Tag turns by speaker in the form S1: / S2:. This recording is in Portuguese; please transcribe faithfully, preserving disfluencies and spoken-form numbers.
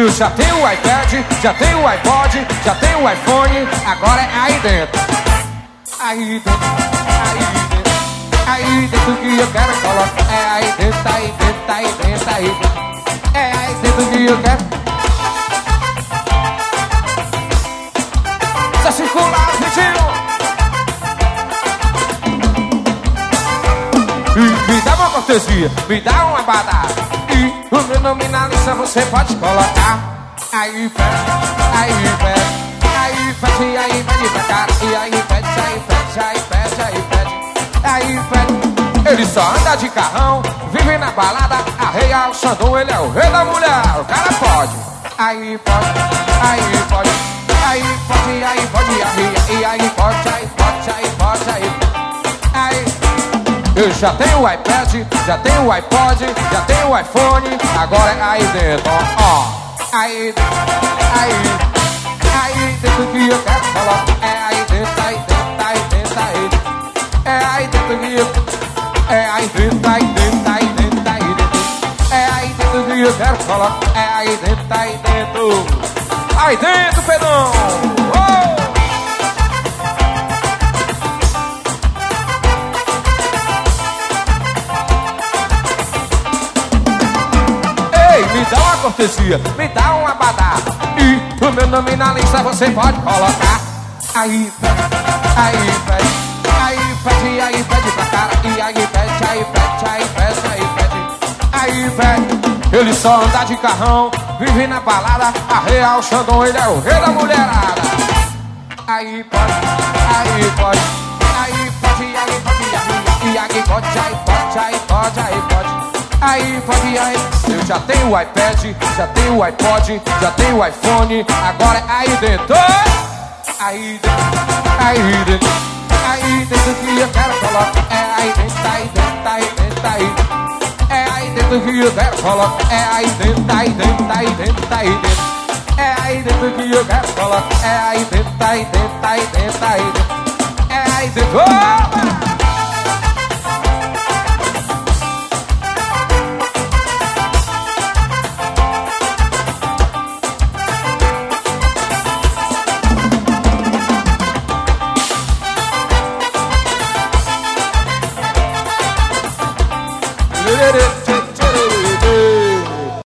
S1: Eu já tenho o iPad, já tenho o iPod, já tenho o iPhone, agora é aí dentro. Aí dentro, aí dentro, aí dentro que eu quero colocar. É aí dentro, aí dentro, aí dentro, aí dentro. É aí dentro que eu quero. Só circular, vizinho. Me dá uma cortesia, me dá uma badada. E o meu nome na lista você pode colocar. Aí pede, aí pede, aí pede, aí pede pra cara. E aí pede, aí pede, aí pede, aí pede, aí pede. Ele só anda de carrão, vive na balada, arreia o Xandão, ele é o rei da mulher. O cara pode, aí pode, aí pode, aí pode, aí pode, arreia. E aí pode, aí pode, aí pode, aí pode. Eu já tenho o iPad, já tenho o iPod, já tenho o iPhone, agora é aí dentro, ó. Aí, aí, aí dentro que eu quero colocar. É aí dentro, aí dentro, aí dentro, aí dentro. É aí dentro que eu... É aí dentro, aí dentro, aí dentro, aí dentro. É aí dentro que eu quero colocar. É aí dentro, aí dentro. Aí dentro, Pedrão! Oh! Me dá uma cortesia, me dá uma badada. E o meu nome na lista você pode colocar. Aí pede, aí pede, aí pede, aí pede pra cara. E aí pede, aí pede, aí pede, aí pede, aí pede. Ele só anda de carrão, vive na balada, arreia o Xandão, ele é o rei da mulherada. Aí pode, aí pode, aí pode, aí pode, aí aí pode, aí pode, aí pode, aí pode. Aí pode, aí. Eu já tenho o iPad, já tenho o iPod, já tenho o iPhone, agora é aí dentro. Aí dentro, aí dentro, aí dentro que eu quero colocar. É aí dentro, aí dentro, aí dentro, aí dentro. É aí dentro que eu quero colocar. É aí dentro, aí dentro, aí dentro, aí dentro. É aí dentro que eu quero colocar. É aí dentro, aí dentro, aí dentro, aí dentro. É aí dentro. Opa!